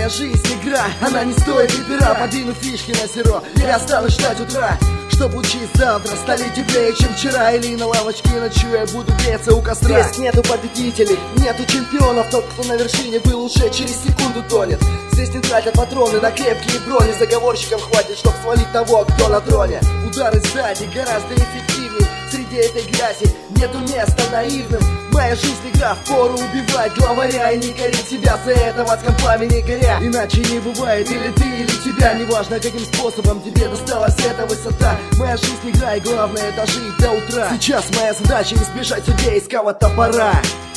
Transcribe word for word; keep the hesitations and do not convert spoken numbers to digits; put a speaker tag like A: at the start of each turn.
A: Моя жизнь игра, она не стоит и пера. Подвину фишки на зеро, я останусь ждать утра, чтоб учить завтра, стали теплее, чем вчера. Или на лавочке ночью я буду греться у костра. Здесь нету победителей, нету чемпионов. Тот, кто на вершине был, уже через секунду тонет. Здесь не тратят патроны на крепкие брони. Заговорщикам хватит, чтоб свалить того, кто на троне. Удары сзади гораздо эффективней. Среди этой грязи нету места наивным. Моя жизнь игра, впору убивать главаря. И не корить себя за это в адском пламени горя. Иначе не бывает, или ты, или тебя. Неважно, каким способом тебе досталась эта высота. Моя жизнь игра, и главное это жить до утра. Сейчас моя задача избежать судейского топора.